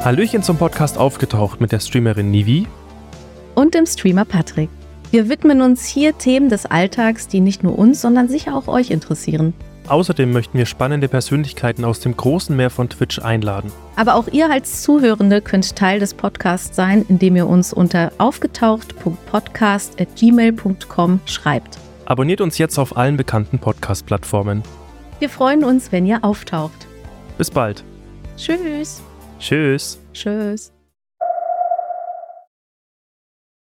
Hallöchen zum Podcast Aufgetaucht mit der Streamerin Nivi und dem Streamer Patrick. Wir widmen uns hier Themen des Alltags, die nicht nur uns, sondern sicher auch euch interessieren. Außerdem möchten wir spannende Persönlichkeiten aus dem großen Meer von Twitch einladen. Aber auch ihr als Zuhörende könnt Teil des Podcasts sein, indem ihr uns unter aufgetaucht.podcast@gmail.com schreibt. Abonniert uns jetzt auf allen bekannten Podcast-Plattformen. Wir freuen uns, wenn ihr auftaucht. Bis bald. Tschüss. Tschüss. Tschüss.